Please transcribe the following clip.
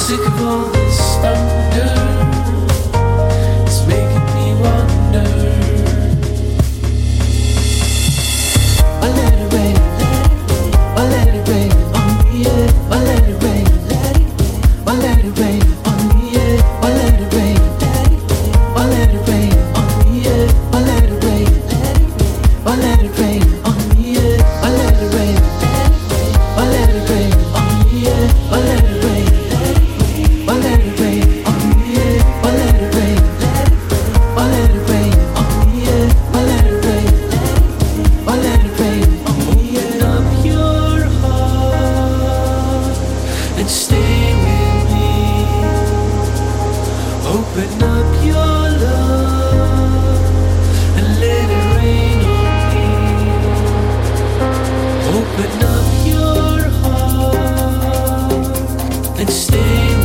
Sick of all this thunder, it's making me wonder. I let it rain, I let it rain on me, yeah. I let it rain, I let it rain on me, yeah. I let it rain, I let it rain on me, yeah. I let it rain, I let it rain on me, yeah. I let it rain, I let it rain on me, yeah. I let it rain. I let it rain on me, yeah. I let it rain. I let it rain on me, yeah. I let it rain. I let it rain on me, yeah. Open up your heart and stay with me. Open up your love and let it rain on me. Open up your heart and stay with me.